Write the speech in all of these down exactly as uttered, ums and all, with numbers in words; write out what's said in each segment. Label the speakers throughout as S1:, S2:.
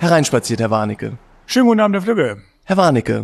S1: Hereinspaziert, Herr Warnecke.
S2: Schönen guten Abend, Herr Flügge.
S1: Herr Warnecke,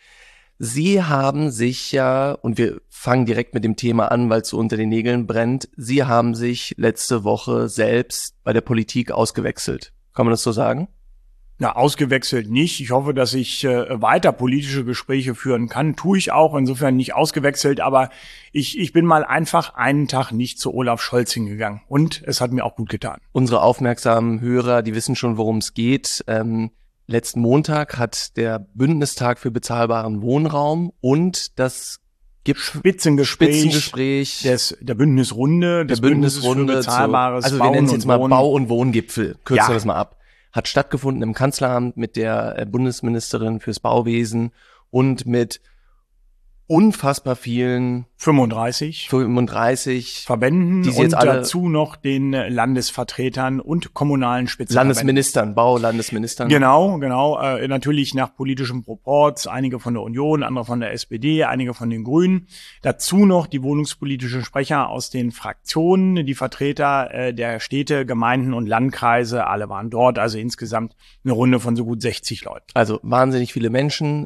S1: Sie haben sich ja, und wir fangen direkt mit dem Thema an, weil es so unter den Nägeln brennt, Sie haben sich letzte Woche selbst bei der Politik ausgewechselt. Kann man das so sagen?
S2: Na, ausgewechselt nicht. Ich hoffe, dass ich äh, weiter politische Gespräche führen kann. Tue ich auch, insofern nicht ausgewechselt, aber ich, ich bin mal einfach einen Tag nicht zu Olaf Scholz hingegangen. Und es hat mir auch gut getan.
S1: Unsere aufmerksamen Hörer, die wissen schon, worum es geht. Ähm, letzten Montag hat der Bündnistag für bezahlbaren Wohnraum und das Gip-
S2: Spitzengespräch,
S1: Spitzengespräch
S2: des, der Bündnisrunde, des
S1: der Bündnisrunde
S2: Bündnisses für bezahlbares
S1: zu, also
S2: Bauen
S1: wir nennen es jetzt mal
S2: Wohnen.
S1: Bau- und Wohngipfel, kürzen
S2: Ja.
S1: wir das mal ab, hat stattgefunden im Kanzleramt mit der äh, Bundesministerin fürs Bauwesen und mit unfassbar vielen
S2: fünfunddreißig
S1: fünfunddreißig
S2: Verbänden
S1: die sie
S2: und
S1: jetzt alle
S2: dazu noch den äh, Landesvertretern und kommunalen Spitzenverbänden.
S1: Landesministern, Baulandesministern.
S2: Genau, genau. Äh, natürlich nach politischem Proporz. Einige von der Union, andere von der S P D, einige von den Grünen. Dazu noch die wohnungspolitischen Sprecher aus den Fraktionen, die Vertreter äh, der Städte, Gemeinden und Landkreise. Alle waren dort. Also insgesamt eine Runde von so gut sechzig Leuten.
S1: Also wahnsinnig viele Menschen.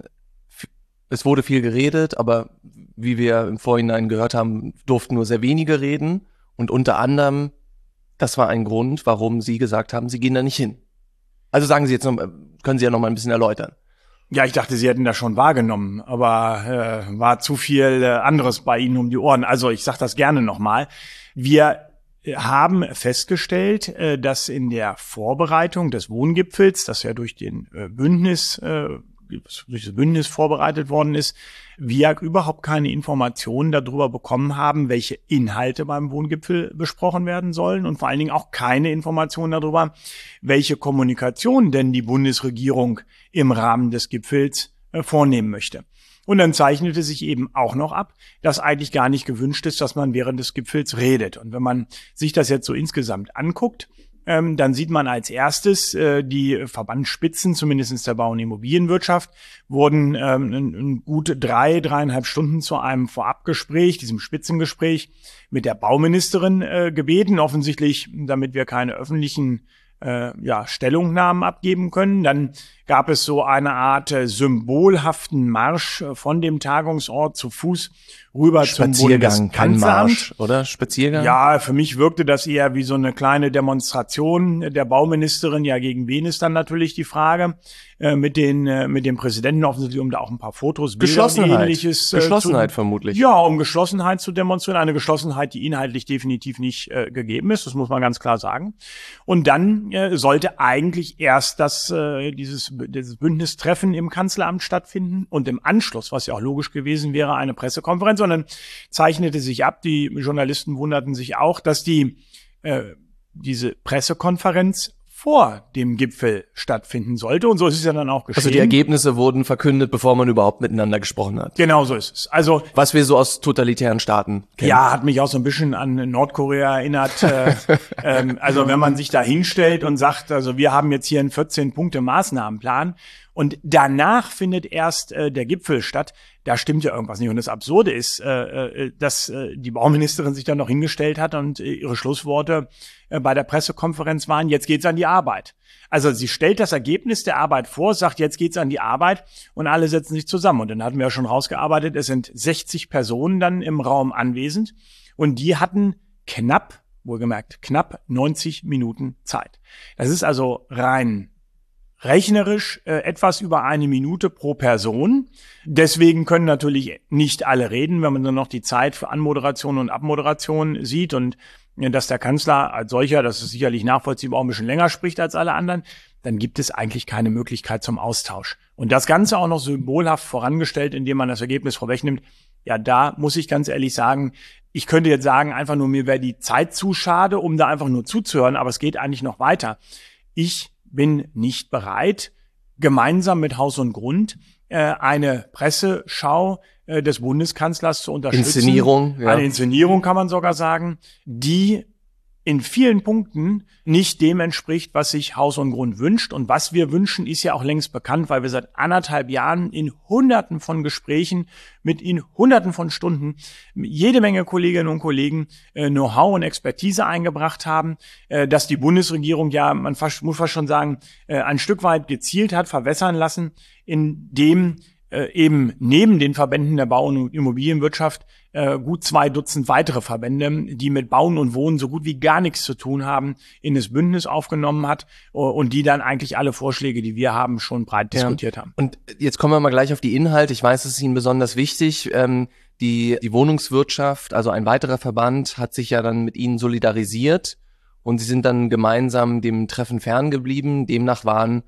S1: Es wurde viel geredet, aber wie wir im Vorhinein gehört haben, durften nur sehr wenige reden. Und unter anderem, das war ein Grund, warum Sie gesagt haben, Sie gehen da nicht hin. Also sagen Sie jetzt noch, können Sie ja noch mal ein bisschen erläutern.
S2: Ja, ich dachte, Sie hätten das schon wahrgenommen, aber äh, war zu viel äh, anderes bei Ihnen um die Ohren. Also ich sage das gerne nochmal. Wir haben festgestellt, äh, dass in der Vorbereitung des Wohngipfels, das ja durch den äh, Bündnis äh, durch das Bündnis vorbereitet worden ist, wir überhaupt keine Informationen darüber bekommen haben, welche Inhalte beim Wohngipfel besprochen werden sollen und vor allen Dingen auch keine Informationen darüber, welche Kommunikation denn die Bundesregierung im Rahmen des Gipfels äh, vornehmen möchte. Und dann zeichnete sich eben auch noch ab, dass eigentlich gar nicht gewünscht ist, dass man während des Gipfels redet. Und wenn man sich das jetzt so insgesamt anguckt, Ähm, dann sieht man als erstes, äh, die Verbandsspitzen, zumindest der Bau- und Immobilienwirtschaft, wurden ähm, in, in gut drei, dreieinhalb Stunden zu einem Vorabgespräch, diesem Spitzengespräch mit der Bauministerin äh, gebeten, offensichtlich, damit wir keine öffentlichen äh, ja, Stellungnahmen abgeben können. Dann gab es so eine Art äh, symbolhaften Marsch äh, von dem Tagungsort zu Fuß rüber zum
S1: Spaziergang, kein
S2: Bundeskanzleramt.
S1: Marsch, oder? Spaziergang?
S2: Ja, für mich wirkte das eher wie so eine kleine Demonstration der Bauministerin. Ja, gegen wen ist dann natürlich die Frage. Äh, mit den äh, mit dem Präsidenten offensichtlich, um da auch ein paar Fotos, Bilder und
S1: Geschlossenheit.
S2: Ähnliches. Äh,
S1: Geschlossenheit
S2: zu,
S1: vermutlich.
S2: Ja, um Geschlossenheit zu demonstrieren. Eine Geschlossenheit, die inhaltlich definitiv nicht äh, gegeben ist. Das muss man ganz klar sagen. Und dann äh, sollte eigentlich erst das äh, dieses, dieses Bündnistreffen im Kanzleramt stattfinden und im Anschluss, was ja auch logisch gewesen wäre, eine Pressekonferenz. Und dann zeichnete sich ab, die Journalisten wunderten sich auch, dass die äh, diese Pressekonferenz vor dem Gipfel stattfinden sollte. Und so ist es ja dann auch geschehen.
S1: Also die Ergebnisse wurden verkündet, bevor man überhaupt miteinander gesprochen hat.
S2: Genau so ist es. Also
S1: was wir so aus totalitären Staaten kennen.
S2: Ja, hat mich auch so ein bisschen an Nordkorea erinnert. äh, ähm, also wenn man sich da hinstellt und sagt, also wir haben jetzt hier einen vierzehn-Punkte-Maßnahmenplan und danach findet erst äh, der Gipfel statt, da stimmt ja irgendwas nicht. Und das Absurde ist, äh, äh, dass äh, die Bauministerin sich dann noch hingestellt hat und äh, ihre Schlussworte äh, bei der Pressekonferenz waren, jetzt geht's an die Arbeit. Also sie stellt das Ergebnis der Arbeit vor, sagt, jetzt geht's an die Arbeit und alle setzen sich zusammen. Und dann hatten wir ja schon rausgearbeitet, es sind sechzig Personen dann im Raum anwesend und die hatten knapp, wohlgemerkt, knapp neunzig Minuten Zeit. Das ist also rein rechnerisch äh, etwas über eine Minute pro Person. Deswegen können natürlich nicht alle reden, wenn man dann noch die Zeit für Anmoderation und Abmoderation sieht und äh, dass der Kanzler als solcher, das ist sicherlich nachvollziehbar, auch ein bisschen länger spricht als alle anderen, dann gibt es eigentlich keine Möglichkeit zum Austausch. Und das Ganze auch noch symbolhaft vorangestellt, indem man das Ergebnis vorwegnimmt. Ja, da muss ich ganz ehrlich sagen, ich könnte jetzt sagen, einfach nur, mir wäre die Zeit zu schade, um da einfach nur zuzuhören, aber es geht eigentlich noch weiter. Ich bin nicht bereit, gemeinsam mit Haus und Grund äh, eine Presseschau äh, des Bundeskanzlers zu unterstützen.
S1: Inszenierung, ja.
S2: Eine Inszenierung kann man sogar sagen, die in vielen Punkten nicht dem entspricht, was sich Haus und Grund wünscht. Und was wir wünschen, ist ja auch längst bekannt, weil wir seit anderthalb Jahren in Hunderten von Gesprächen mit in Hunderten von Stunden jede Menge Kolleginnen und Kollegen äh, Know-how und Expertise eingebracht haben, äh, dass die Bundesregierung ja, man fast, muss fast schon sagen, äh, ein Stück weit gezielt hat verwässern lassen, indem äh, eben neben den Verbänden der Bau- und Immobilienwirtschaft äh, gut zwei Dutzend weitere Verbände, die mit Bauen und Wohnen so gut wie gar nichts zu tun haben, in das Bündnis aufgenommen hat uh, und die dann eigentlich alle Vorschläge, die wir haben, schon breit ja. diskutiert haben.
S1: Und jetzt kommen wir mal gleich auf die Inhalte. Ich weiß, es ist Ihnen besonders wichtig. Ähm, die, die Wohnungswirtschaft, also ein weiterer Verband, hat sich ja dann mit Ihnen solidarisiert und Sie sind dann gemeinsam dem Treffen ferngeblieben. Demnach waren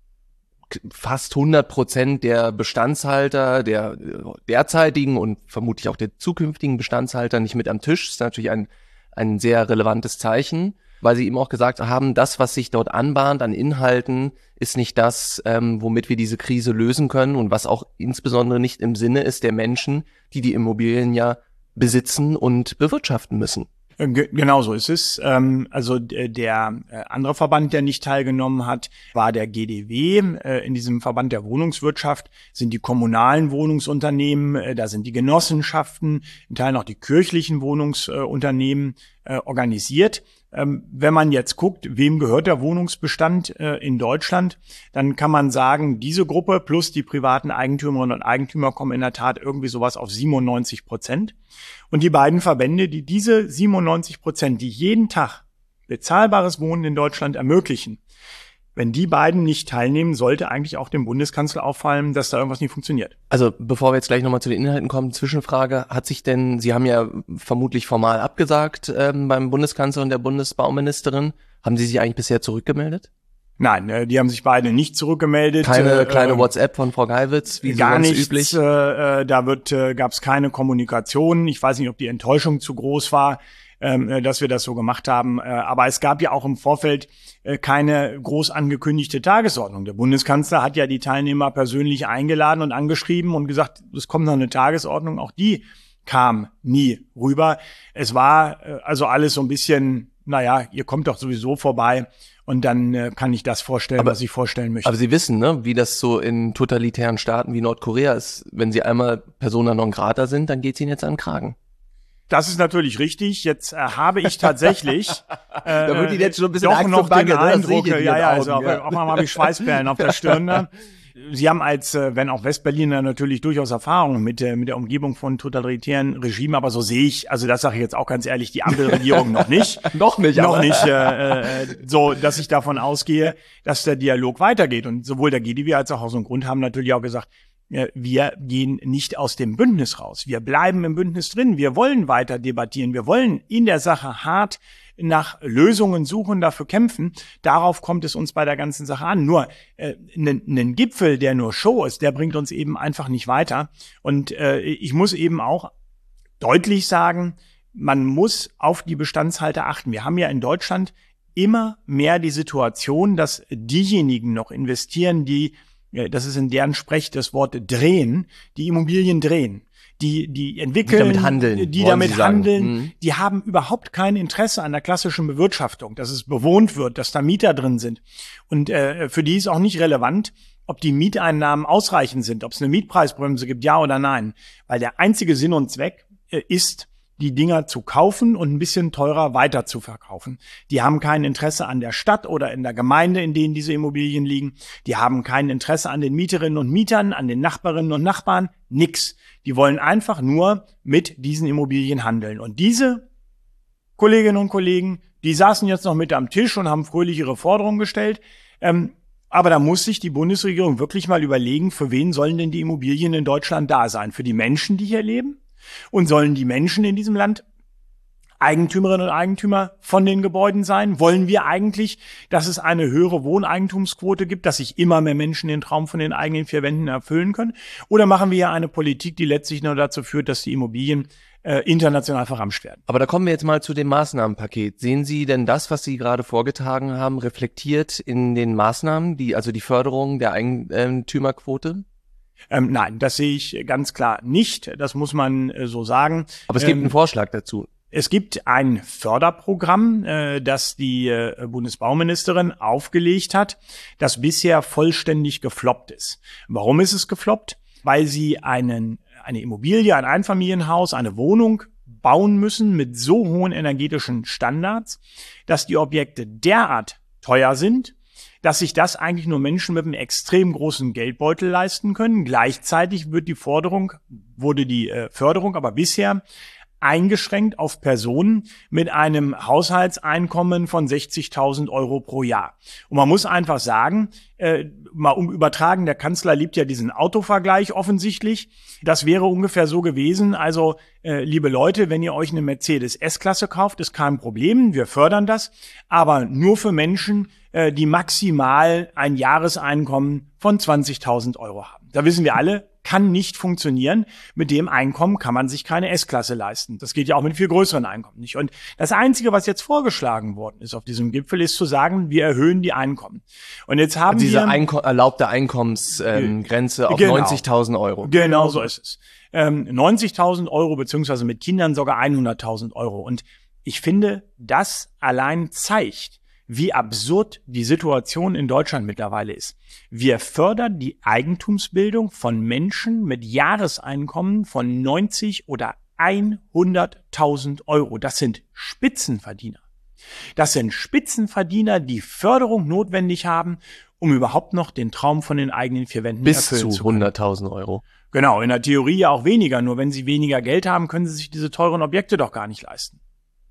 S1: fast hundert Prozent der Bestandshalter, der derzeitigen und vermutlich auch der zukünftigen Bestandshalter nicht mit am Tisch. Das ist natürlich ein, ein sehr relevantes Zeichen, weil sie eben auch gesagt haben, das, was sich dort anbahnt an Inhalten, ist nicht das, ähm, womit wir diese Krise lösen können und was auch insbesondere nicht im Sinne ist der Menschen, die die Immobilien ja besitzen und bewirtschaften müssen.
S2: Genau so ist es. Also der andere Verband, der nicht teilgenommen hat, war der G D W. In diesem Verband der Wohnungswirtschaft sind die kommunalen Wohnungsunternehmen, da sind die Genossenschaften, in Teilen auch die kirchlichen Wohnungsunternehmen organisiert. Wenn man jetzt guckt, wem gehört der Wohnungsbestand in Deutschland, dann kann man sagen, diese Gruppe plus die privaten Eigentümerinnen und Eigentümer kommen in der Tat irgendwie sowas auf siebenundneunzig Prozent. Und die beiden Verbände, die diese siebenundneunzig Prozent, die jeden Tag bezahlbares Wohnen in Deutschland ermöglichen, wenn die beiden nicht teilnehmen, sollte eigentlich auch dem Bundeskanzler auffallen, dass da irgendwas nicht funktioniert.
S1: Also bevor wir jetzt gleich nochmal zu den Inhalten kommen, Zwischenfrage, hat sich denn, Sie haben ja vermutlich formal abgesagt ähm, beim Bundeskanzler und der Bundesbauministerin, haben Sie sich eigentlich bisher zurückgemeldet?
S2: Nein, äh, die haben sich beide nicht zurückgemeldet.
S1: Keine äh, kleine
S2: äh,
S1: WhatsApp von Frau Geiwitz, wie
S2: gar
S1: sonst
S2: nichts,
S1: üblich?
S2: Äh, da wird äh, gab es keine Kommunikation. Ich weiß nicht, ob die Enttäuschung zu groß war, äh, dass wir das so gemacht haben. Äh, aber es gab ja auch im Vorfeld äh, keine groß angekündigte Tagesordnung. Der Bundeskanzler hat ja die Teilnehmer persönlich eingeladen und angeschrieben und gesagt, es kommt noch eine Tagesordnung. Auch die kam nie rüber. Es war äh, also alles so ein bisschen, naja, ihr kommt doch sowieso vorbei. Und dann äh, kann ich das vorstellen, aber, was ich vorstellen möchte.
S1: Aber Sie wissen, ne, wie das so in totalitären Staaten wie Nordkorea ist. Wenn Sie einmal Persona non grata sind, dann geht's Ihnen jetzt an den Kragen.
S2: Das ist natürlich richtig. Jetzt äh, habe ich tatsächlich äh,
S1: da wird Ihnen jetzt schon ein bisschen
S2: doch
S1: Angst
S2: noch
S1: und Bange,
S2: den Eindruck,
S1: ja,
S2: ja, ja,
S1: Augen,
S2: also
S1: ja.
S2: auch mal habe ich Schweißperlen auf der Stirn. Ne? Sie haben als, äh, wenn auch Westberliner natürlich durchaus Erfahrung mit der, mit der Umgebung von totalitären Regimen, aber so sehe ich, also das sage ich jetzt auch ganz ehrlich, die Ampelregierung noch nicht.
S1: noch nicht,
S2: Noch
S1: aber.
S2: nicht, äh, äh, so, dass ich davon ausgehe, dass der Dialog weitergeht. Und sowohl der G D W als auch Haus und Grund haben natürlich auch gesagt, wir gehen nicht aus dem Bündnis raus. Wir bleiben im Bündnis drin. Wir wollen weiter debattieren. Wir wollen in der Sache hart nach Lösungen suchen, dafür kämpfen. Darauf kommt es uns bei der ganzen Sache an. Nur äh, ein Gipfel, der nur Show ist, der bringt uns eben einfach nicht weiter. Und äh, ich muss eben auch deutlich sagen, man muss auf die Bestandshalter achten. Wir haben ja in Deutschland immer mehr die Situation, dass diejenigen noch investieren, die, das ist in deren Sprech das Wort drehen, die Immobilien drehen. Die, die entwickeln,
S1: die damit handeln,
S2: die damit handeln, mhm. die haben überhaupt kein Interesse an der klassischen Bewirtschaftung, dass es bewohnt wird, dass da Mieter drin sind. Und äh, für die ist auch nicht relevant, ob die Mieteinnahmen ausreichend sind, ob es eine Mietpreisbremse gibt, ja oder nein. Weil der einzige Sinn und Zweck äh, ist, die Dinger zu kaufen und ein bisschen teurer weiter zu verkaufen. Die haben kein Interesse an der Stadt oder in der Gemeinde, in denen diese Immobilien liegen. Die haben kein Interesse an den Mieterinnen und Mietern, an den Nachbarinnen und Nachbarn. Nix. Die wollen einfach nur mit diesen Immobilien handeln. Und diese Kolleginnen und Kollegen, die saßen jetzt noch mit am Tisch und haben fröhlich ihre Forderungen gestellt. Ähm, aber da muss sich die Bundesregierung wirklich mal überlegen, für wen sollen denn die Immobilien in Deutschland da sein? Für die Menschen, die hier leben? Und sollen die Menschen in diesem Land Eigentümerinnen und Eigentümer von den Gebäuden sein? Wollen wir eigentlich, dass es eine höhere Wohneigentumsquote gibt, dass sich immer mehr Menschen den Traum von den eigenen vier Wänden erfüllen können? Oder machen wir ja eine Politik, die letztlich nur dazu führt, dass die Immobilien äh, international verramscht werden? Aber
S1: da kommen wir jetzt mal zu dem Maßnahmenpaket. Sehen Sie denn das, was Sie gerade vorgetragen haben, reflektiert in den Maßnahmen, die also die Förderung der Eigentümerquote?
S2: Ähm, nein, das sehe ich ganz klar nicht. Das muss man äh, so sagen.
S1: Aber es gibt ähm, einen Vorschlag dazu.
S2: Es gibt ein Förderprogramm, äh, das die äh, Bundesbauministerin aufgelegt hat, das bisher vollständig gefloppt ist. Warum ist es gefloppt? Weil sie einen, eine Immobilie, ein Einfamilienhaus, eine Wohnung bauen müssen mit so hohen energetischen Standards, dass die Objekte derart teuer sind, dass sich das eigentlich nur Menschen mit einem extrem großen Geldbeutel leisten können. Gleichzeitig wird die Forderung, wurde die äh, Förderung aber bisher eingeschränkt auf Personen mit einem Haushaltseinkommen von sechzigtausend Euro pro Jahr. Und man muss einfach sagen, äh, mal um übertragen, der Kanzler liebt ja diesen Autovergleich offensichtlich. Das wäre ungefähr so gewesen. Also, äh, liebe Leute, wenn ihr euch eine Mercedes S-Klasse kauft, ist kein Problem. Wir fördern das. Aber nur für Menschen, äh, die maximal ein Jahreseinkommen von zwanzigtausend Euro haben. Da wissen wir alle, kann nicht funktionieren. Mit dem Einkommen kann man sich keine S-Klasse leisten. Das geht ja auch mit viel größeren Einkommen nicht. Und das Einzige, was jetzt vorgeschlagen worden ist auf diesem Gipfel, ist zu sagen, wir erhöhen die Einkommen. Und jetzt haben
S1: Diese
S2: wir...
S1: Diese Einko- erlaubte Einkommensgrenze ähm, auf
S2: genau.
S1: neunzigtausend Euro.
S2: Genau so ist es. Ähm, neunzigtausend Euro beziehungsweise mit Kindern sogar hunderttausend Euro. Und ich finde, das allein zeigt, wie absurd die Situation in Deutschland mittlerweile ist. Wir fördern die Eigentumsbildung von Menschen mit Jahreseinkommen von neunzig oder hunderttausend Euro. Das sind Spitzenverdiener. Das sind Spitzenverdiener, die Förderung notwendig haben, um überhaupt noch den Traum von den eigenen vier Wänden
S1: bis
S2: erfüllen
S1: zu
S2: zu können.
S1: hunderttausend Euro.
S2: Genau, in der Theorie ja auch weniger. Nur wenn sie weniger Geld haben, können sie sich diese teuren Objekte doch gar nicht leisten.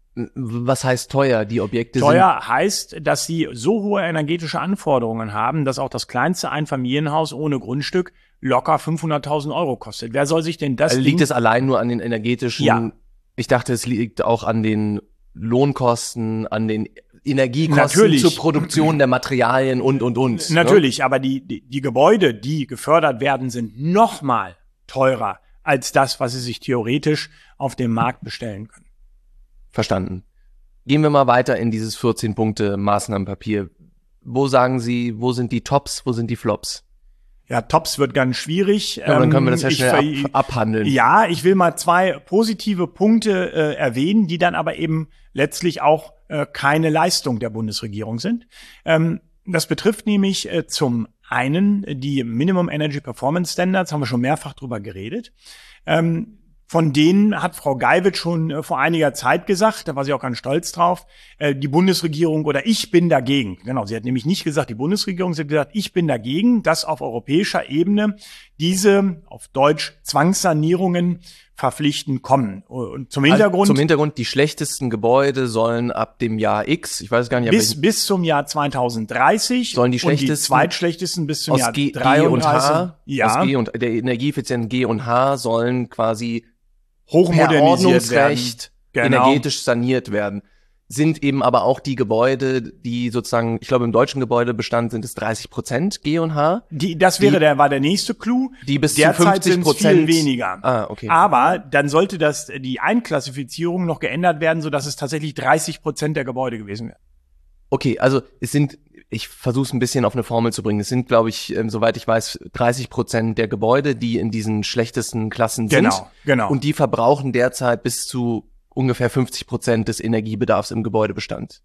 S1: Was heißt teuer? Die Objekte
S2: Teuer
S1: sind
S2: heißt, dass sie so hohe energetische Anforderungen haben, dass auch das kleinste Einfamilienhaus ohne Grundstück locker fünfhunderttausend Euro kostet. Wer soll sich denn das
S1: also liegt
S2: Ding-
S1: es allein nur an den energetischen?
S2: Ja.
S1: Ich dachte, es liegt auch an den Lohnkosten, an den Energiekosten
S2: Natürlich.
S1: zur Produktion der Materialien und, und, und.
S2: Natürlich, aber die, die, die Gebäude, die gefördert werden, sind nochmal teurer als das, was sie sich theoretisch auf dem Markt bestellen können.
S1: Verstanden. Gehen wir mal weiter in dieses vierzehn Punkte Maßnahmenpapier. Wo sagen Sie, wo sind die Tops, wo sind die Flops?
S2: Ja, Tops wird ganz schwierig.
S1: Ja, aber dann können wir das ja
S2: Ich
S1: schnell
S2: ver-
S1: ab, abhandeln.
S2: Ja, ich will mal zwei positive Punkte äh, erwähnen, die dann aber eben letztlich auch äh, keine Leistung der Bundesregierung sind. Ähm, das betrifft nämlich äh, zum einen die Minimum Energy Performance Standards, haben wir schon mehrfach drüber geredet. Ähm, Von denen hat Frau Geiwitz schon äh, vor einiger Zeit gesagt, da war sie auch ganz stolz drauf, äh, die Bundesregierung oder ich bin dagegen. Genau, sie hat nämlich nicht gesagt, die Bundesregierung, sie hat gesagt, ich bin dagegen, dass auf europäischer Ebene diese, auf Deutsch, Zwangssanierungen verpflichtend kommen. Und zum Hintergrund...
S1: Also zum Hintergrund, die schlechtesten Gebäude sollen ab dem Jahr X, ich weiß gar nicht, ab
S2: bis,
S1: welchem-
S2: bis zum Jahr zweitausenddreißig
S1: Sollen die
S2: und die
S1: schlechtesten
S2: zweitschlechtesten bis zum
S1: aus
S2: Jahr
S1: G, G und
S2: dreiunddreißig.
S1: H,
S2: Ja,
S1: aus G und der energieeffizienten G und H sollen quasi per
S2: hochmodernisiert
S1: Ordnungsrecht
S2: werden. Genau.
S1: energetisch saniert werden. Sind eben aber auch die Gebäude, die sozusagen, ich glaube im deutschen Gebäudebestand sind es dreißig Prozent G und H,
S2: Die, das wäre
S1: Die-
S2: der, war der nächste Clou.
S1: die bis zu
S2: Derzeit
S1: fünfzig
S2: sind es viel
S1: Prozent
S2: weniger.
S1: Ah, okay.
S2: Aber dann sollte das, die Einklassifizierung noch geändert werden, sodass es tatsächlich dreißig Prozent der Gebäude gewesen wäre.
S1: Okay, also es sind, ich versuche es ein bisschen auf eine Formel zu bringen. Es sind, glaube ich, ähm, soweit ich weiß, dreißig Prozent der Gebäude, die in diesen schlechtesten Klassen sind.
S2: Genau, genau.
S1: Und die verbrauchen derzeit bis zu ungefähr fünfzig Prozent des Energiebedarfs im Gebäudebestand.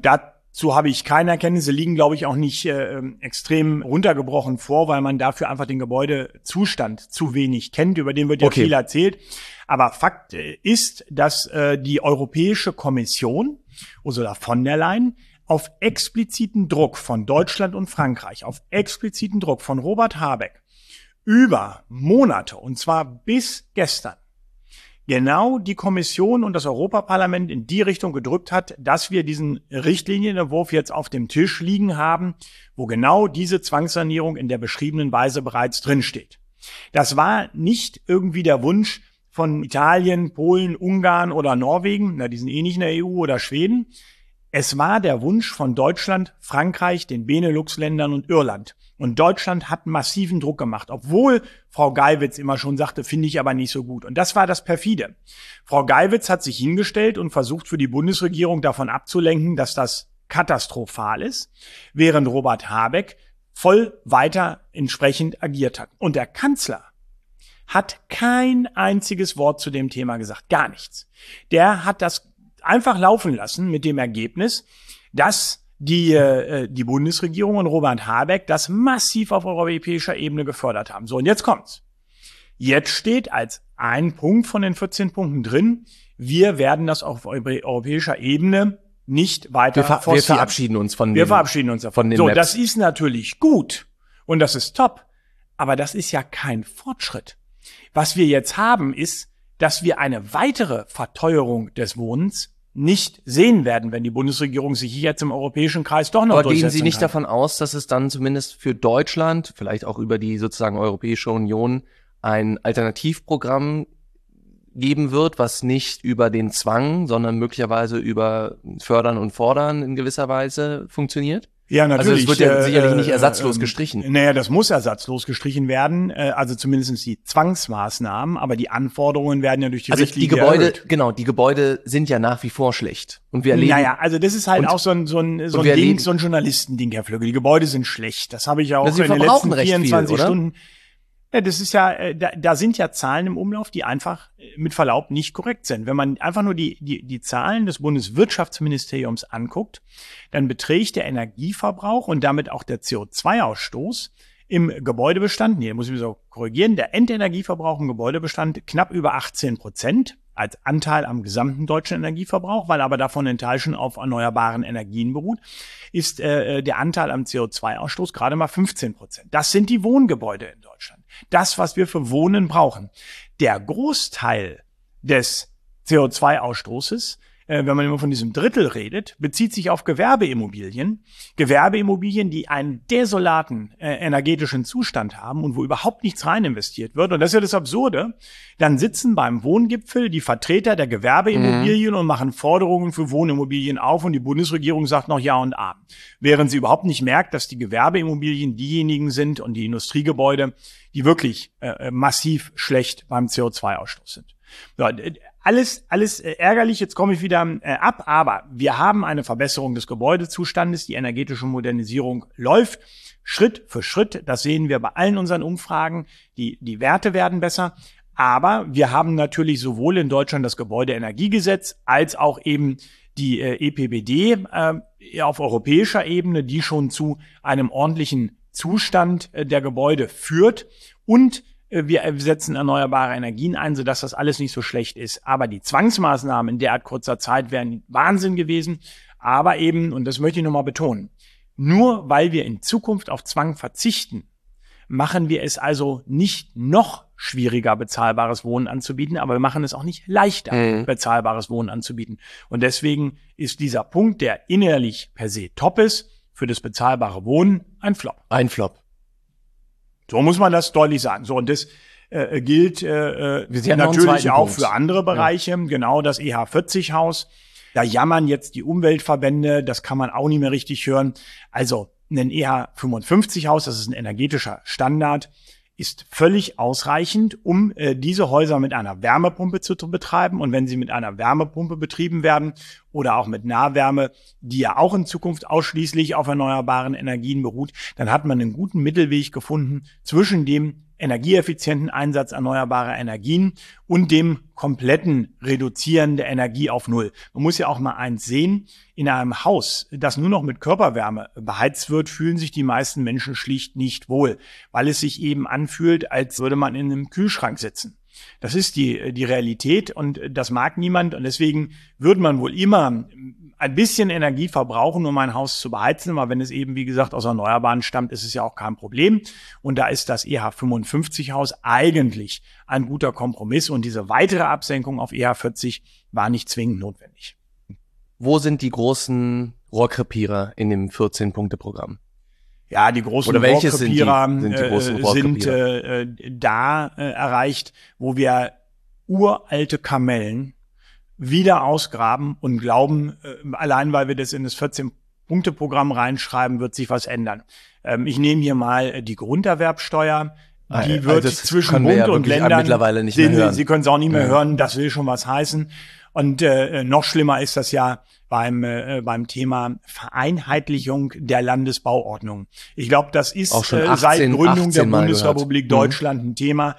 S2: Dazu habe ich keine Erkenntnisse, liegen, glaube ich, auch nicht äh, extrem runtergebrochen vor, weil man dafür einfach den Gebäudezustand zu wenig kennt. Über den wird ja
S1: Okay.
S2: viel erzählt. Aber Fakt äh, ist, dass äh, die Europäische Kommission, Ursula von der Leyen, auf expliziten Druck von Deutschland und Frankreich, auf expliziten Druck von Robert Habeck über Monate, und zwar bis gestern, genau die Kommission und das Europaparlament in die Richtung gedrückt hat, dass wir diesen Richtlinienentwurf jetzt auf dem Tisch liegen haben, wo genau diese Zwangssanierung in der beschriebenen Weise bereits drinsteht. Das war nicht irgendwie der Wunsch von Italien, Polen, Ungarn oder Norwegen, na, die sind eh nicht in der E U, oder Schweden. Es war der Wunsch von Deutschland, Frankreich, den Benelux-Ländern und Irland. Und Deutschland hat massiven Druck gemacht, obwohl Frau Geiwitz immer schon sagte, finde ich aber nicht so gut. Und das war das Perfide. Frau Geiwitz hat sich hingestellt und versucht für die Bundesregierung davon abzulenken, dass das katastrophal ist, während Robert Habeck voll weiter entsprechend agiert hat. Und der Kanzler hat kein einziges Wort zu dem Thema gesagt. Gar nichts. Der hat das einfach laufen lassen mit dem Ergebnis, dass die, äh, die Bundesregierung und Robert Habeck das massiv auf europäischer Ebene gefördert haben. So, und jetzt kommt's. Jetzt steht als ein Punkt von den vierzehn Punkten drin, wir werden das auf europäischer Ebene nicht weiter
S1: wir, ver
S2: forcieren.
S1: Wir verabschieden uns von
S2: Wir
S1: den,
S2: verabschieden uns davon.
S1: Von den
S2: so,
S1: Maps.
S2: Das ist natürlich gut und das ist top, aber das ist ja kein Fortschritt. Was wir jetzt haben, ist, dass wir eine weitere Verteuerung des Wohnens nicht sehen werden, wenn die Bundesregierung sich jetzt im europäischen Kreis doch noch
S1: Aber
S2: durchsetzen
S1: gehen Sie nicht
S2: kann.
S1: davon aus, dass es dann zumindest für Deutschland, vielleicht auch über die sozusagen Europäische Union, ein Alternativprogramm geben wird, was nicht über den Zwang, sondern möglicherweise über Fördern und Fordern in gewisser Weise funktioniert?
S2: Ja, natürlich.
S1: Also es wird ja
S2: äh,
S1: sicherlich nicht
S2: äh,
S1: ersatzlos
S2: äh,
S1: gestrichen.
S2: Naja, das muss ersatzlos gestrichen werden, äh, also zumindest die Zwangsmaßnahmen, aber die Anforderungen werden ja durch die
S1: Also die
S2: Richtlinie
S1: Gebäude,
S2: erhöht.
S1: genau, die Gebäude sind ja nach wie vor schlecht. Und wir erleben,
S2: Naja, also das ist halt
S1: und,
S2: auch so ein, so ein, so ein
S1: wir
S2: Ding,
S1: erleben,
S2: so ein Journalistending, Herr Flügge. Die Gebäude sind schlecht. Das habe ich ja auch
S1: Sie
S2: in den
S1: verbrauchen
S2: letzten
S1: recht viel,
S2: vierundzwanzig
S1: oder?
S2: Stunden. Ja, das ist ja, äh, da, da sind ja Zahlen im Umlauf, die einfach äh, mit Verlaub nicht korrekt sind. Wenn man einfach nur die, die, die Zahlen des Bundeswirtschaftsministeriums anguckt, dann beträgt der Energieverbrauch und damit auch der C O zwei Ausstoß im Gebäudebestand, nee, muss ich mich so korrigieren, der Endenergieverbrauch im Gebäudebestand knapp über achtzehn Prozent als Anteil am gesamten deutschen Energieverbrauch, weil aber davon ein Teil schon auf erneuerbaren Energien beruht, ist äh, der Anteil am C O zwei Ausstoß gerade mal fünfzehn Prozent. Das sind die Wohngebäude in Deutschland. Das, was wir für Wohnen brauchen. Der Großteil des C O zwei Ausstoßes, äh, wenn man immer von diesem Drittel redet, bezieht sich auf Gewerbeimmobilien. Gewerbeimmobilien, die einen desolaten äh, energetischen Zustand haben und wo überhaupt nichts rein investiert wird. Und das ist ja das Absurde. Dann sitzen beim Wohngipfel die Vertreter der Gewerbeimmobilien mhm. und machen Forderungen für Wohnimmobilien auf und die Bundesregierung sagt noch Ja und Amen. Während sie überhaupt nicht merkt, dass die Gewerbeimmobilien diejenigen sind und die Industriegebäude, die wirklich äh, massiv schlecht beim C O zwei Ausstoß sind. So, alles, alles äh, ärgerlich, jetzt komme ich wieder äh, ab, aber wir haben eine Verbesserung des Gebäudezustandes, die energetische Modernisierung läuft Schritt für Schritt, das sehen wir bei allen unseren Umfragen, die, die Werte werden besser, aber wir haben natürlich sowohl in Deutschland das Gebäudeenergiegesetz als auch eben die äh, E P B D äh, auf europäischer Ebene, die schon zu einem ordentlichen Zustand äh, der Gebäude führt und wir setzen erneuerbare Energien ein, sodass das alles nicht so schlecht ist. Aber die Zwangsmaßnahmen in derart kurzer Zeit wären Wahnsinn gewesen. Aber eben, und das möchte ich nochmal betonen, nur weil wir in Zukunft auf Zwang verzichten, machen wir es also nicht noch schwieriger, bezahlbares Wohnen anzubieten, aber wir machen es auch nicht leichter, mhm. bezahlbares Wohnen anzubieten. Und deswegen ist dieser Punkt, der innerlich per se top ist, für das bezahlbare Wohnen ein Flop.
S1: Ein Flop.
S2: So muss man das deutlich sagen. So, und das äh, gilt äh, natürlich auch Punkt. Für andere Bereiche. Ja. Genau, das E H vierzig Haus. Da jammern jetzt die Umweltverbände, das kann man auch nicht mehr richtig hören. Also ein E H fünfundfünfzig Haus, das ist ein energetischer Standard, ist völlig ausreichend, um äh, diese Häuser mit einer Wärmepumpe zu, zu betreiben. Und wenn sie mit einer Wärmepumpe betrieben werden oder auch mit Nahwärme, die ja auch in Zukunft ausschließlich auf erneuerbaren Energien beruht, dann hat man einen guten Mittelweg gefunden zwischen dem energieeffizienten Einsatz erneuerbarer Energien und dem kompletten Reduzieren der Energie auf Null. Man muss ja auch mal eins sehen, in einem Haus, das nur noch mit Körperwärme beheizt wird, fühlen sich die meisten Menschen schlicht nicht wohl, weil es sich eben anfühlt, als würde man in einem Kühlschrank sitzen. Das ist die, die Realität und das mag niemand und deswegen würde man wohl immer ein bisschen Energie verbrauchen, um ein Haus zu beheizen, aber wenn es eben, wie gesagt, aus Erneuerbaren stammt, ist es ja auch kein Problem und da ist das E H fünfundfünfzig Haus eigentlich ein guter Kompromiss und diese weitere Absenkung auf E H vierzig war nicht zwingend notwendig.
S1: Wo sind die großen Rohrkrepierer in dem vierzehn-Punkte-Programm?
S2: Ja, die großen
S1: Oder welche
S2: Rohrkrepierer
S1: sind die, sind die großen
S2: äh, sind äh, da äh, erreicht, wo wir uralte Kamellen wieder ausgraben und glauben, äh, allein weil wir das in das vierzehn-Punkte-Programm reinschreiben, wird sich was ändern. Ähm, ich nehme hier mal die Grunderwerbsteuer. Die
S1: ah,
S2: wird
S1: also
S2: zwischen Bund
S1: ja
S2: und Ländern,
S1: mittlerweile nicht
S2: Sie,
S1: mehr hören.
S2: Sie können es auch nicht mehr
S1: ja.
S2: hören, das will schon was heißen. Und äh, noch schlimmer ist das ja beim äh, beim Thema Vereinheitlichung der Landesbauordnung. Ich glaube, das ist
S1: auch schon
S2: äh,
S1: achtzehn,
S2: seit Gründung der
S1: Mal
S2: Bundesrepublik
S1: gehört.
S2: Deutschland ein Thema.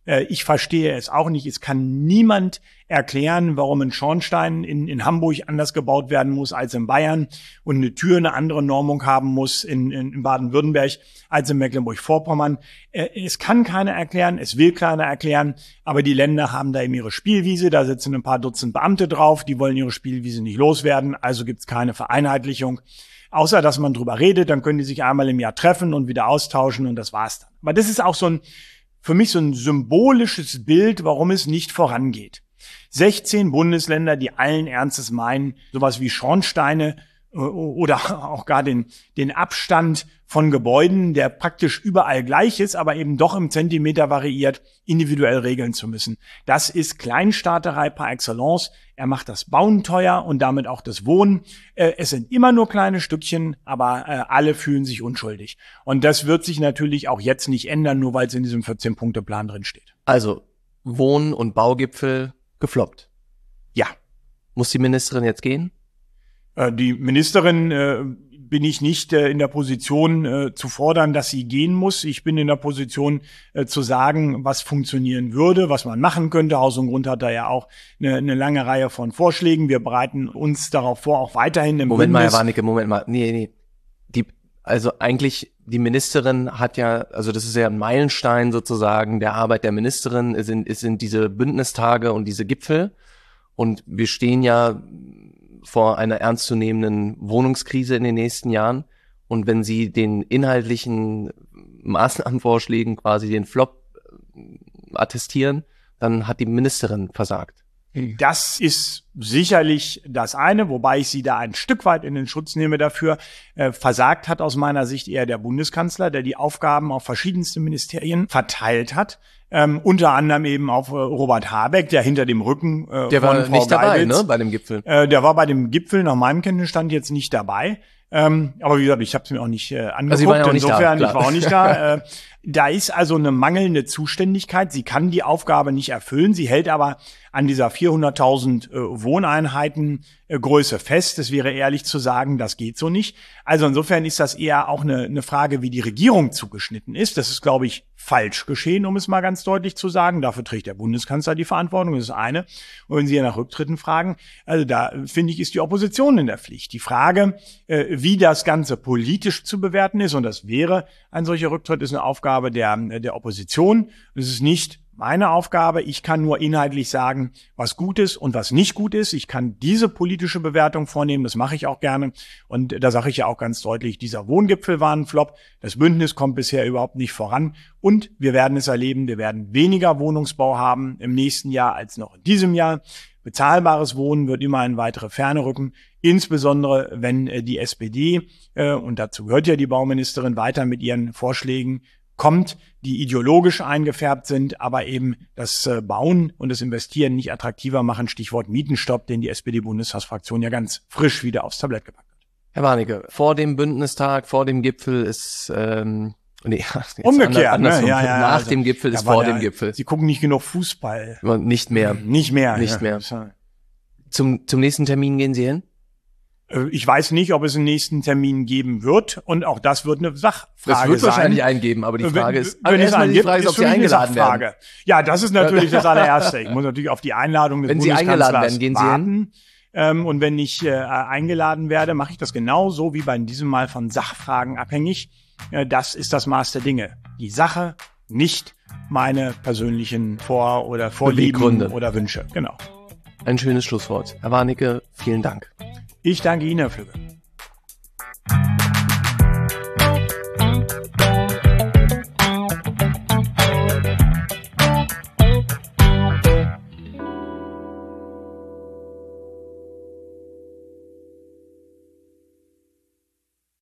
S2: Äh, ich verstehe es auch nicht. Es kann niemand erklären, warum ein Schornstein in, in Hamburg anders gebaut werden muss als in Bayern und eine Tür eine andere Normung haben muss in, in, in Baden-Württemberg als in Mecklenburg-Vorpommern. Äh, es kann keiner erklären, es will keiner erklären, aber die Länder haben da eben ihre Spielwiese, da sitzen ein paar Dutzend Beamte drauf, die wollen ihre Spielwiese nicht loswerden, also gibt es keine Vereinheitlichung. Außer, dass man drüber redet, dann können die sich einmal im Jahr treffen und wieder austauschen und das war's dann. Aber das ist auch so ein, für mich so ein symbolisches Bild, warum es nicht vorangeht. sechzehn Bundesländer, die allen Ernstes meinen, sowas wie Schornsteine oder auch gar den, den Abstand von Gebäuden, der praktisch überall gleich ist, aber eben doch im Zentimeter variiert, individuell regeln zu müssen. Das ist Kleinstaaterei par excellence. Er macht das Bauen teuer und damit auch das Wohnen. Es sind immer nur kleine Stückchen, aber alle fühlen sich unschuldig. Und das wird sich natürlich auch jetzt nicht ändern, nur weil es in diesem vierzehn-Punkte-Plan drin steht.
S1: Also Wohn- und Baugipfel gefloppt.
S2: Ja.
S1: Muss die Ministerin jetzt gehen?
S2: Die Ministerin äh, bin ich nicht äh, in der Position äh, zu fordern, dass sie gehen muss. Ich bin in der Position äh, zu sagen, was funktionieren würde, was man machen könnte. Haus und Grund hat da ja auch eine, eine lange Reihe von Vorschlägen. Wir bereiten uns darauf vor, auch weiterhin im
S1: Moment
S2: Bündnis.
S1: mal, Herr Warnecke, Moment mal. Nee, nee. Die, also eigentlich, die Ministerin hat ja, also das ist ja ein Meilenstein sozusagen der Arbeit der Ministerin, es sind, es sind diese Bündnistage und diese Gipfel. Und wir stehen ja vor einer ernstzunehmenden Wohnungskrise in den nächsten Jahren. Und wenn Sie den inhaltlichen Maßnahmenvorschlägen quasi den Flop attestieren, dann hat die Ministerin versagt.
S2: Das ist sicherlich das eine, wobei ich sie da ein Stück weit in den Schutz nehme dafür. Äh, versagt hat aus meiner Sicht eher der Bundeskanzler, der die Aufgaben auf verschiedenste Ministerien verteilt hat. Ähm, unter anderem eben auf äh, Robert Habeck, der hinter dem Rücken äh,
S1: der
S2: von
S1: war
S2: Frau
S1: nicht dabei,
S2: Geibitz,
S1: ne, bei dem Gipfel.
S2: Äh, der war bei dem Gipfel nach meinem Kenntnisstand jetzt nicht dabei. Ähm, aber wie gesagt, ich habe es mir auch nicht äh, angeguckt.
S1: Also Sie waren ja auch nicht
S2: Insofern,
S1: da,
S2: ich war auch nicht da. Äh, da ist also eine mangelnde Zuständigkeit. Sie kann die Aufgabe nicht erfüllen. Sie hält aber an dieser vierhunderttausend äh, Wohneinheiten äh, Größe fest. Es wäre ehrlich zu sagen, das geht so nicht. Also insofern ist das eher auch eine, eine Frage, wie die Regierung zugeschnitten ist. Das ist, glaube ich, falsch geschehen, um es mal ganz deutlich zu sagen. Dafür trägt der Bundeskanzler die Verantwortung. Das ist eine. Und wenn Sie ja nach Rücktritten fragen, also da finde ich, ist die Opposition in der Pflicht. Die Frage, äh, wie das Ganze politisch zu bewerten ist, und das wäre ein solcher Rücktritt, ist eine Aufgabe der, der Opposition. Das ist nicht meine Aufgabe. Ich kann nur inhaltlich sagen, was gut ist und was nicht gut ist. Ich kann diese politische Bewertung vornehmen, das mache ich auch gerne. Und da sage ich ja auch ganz deutlich, dieser Wohngipfel war ein Flop. Das Bündnis kommt bisher überhaupt nicht voran. Und wir werden es erleben, wir werden weniger Wohnungsbau haben im nächsten Jahr als noch in diesem Jahr. Bezahlbares Wohnen wird immer in weitere Ferne rücken, insbesondere wenn äh, die S P D, äh, und dazu gehört ja die Bauministerin, weiter mit ihren Vorschlägen kommt, die ideologisch eingefärbt sind, aber eben das äh, Bauen und das Investieren nicht attraktiver machen, Stichwort Mietenstopp, den die S P D-Bundestagsfraktion ja ganz frisch wieder aufs Tablett gepackt hat.
S1: Herr Warnecke, vor dem Bündnistag, vor dem Gipfel ist ähm, nee, jetzt
S2: umgekehrt,
S1: anders,
S2: ne? Ja, ja,
S1: nach
S2: also,
S1: dem Gipfel ist
S2: aber
S1: vor
S2: der,
S1: dem Gipfel.
S2: Sie gucken nicht genug Fußball.
S1: Nicht mehr.
S2: Nicht mehr.
S1: Nicht
S2: ja.
S1: mehr. Zum, zum nächsten Termin gehen Sie hin?
S2: Ich weiß nicht, ob es einen nächsten Termin geben wird, und auch das wird eine Sachfrage sein.
S1: Das wird wahrscheinlich einen geben, aber die Frage
S2: wenn,
S1: ist,
S2: wenn
S1: aber
S2: es einen
S1: die
S2: gibt,
S1: Frage ist, ob Sie eingeladen werden.
S2: Ja, das ist natürlich das allererste. Ich muss natürlich auf die Einladung des
S1: wenn Sie
S2: Bundeskanzlers
S1: eingeladen werden, gehen Sie
S2: warten.
S1: hin?
S2: Ähm, und wenn ich äh, eingeladen werde, mache ich das genauso wie bei diesem Mal von Sachfragen abhängig. Äh, das ist das Maß der Dinge. Die Sache, nicht meine persönlichen Vor- oder Vorlieben oder Wünsche. Genau.
S1: Ein schönes Schlusswort. Herr Warnecke, vielen Dank.
S2: Ich danke Ihnen, Herr Flügge.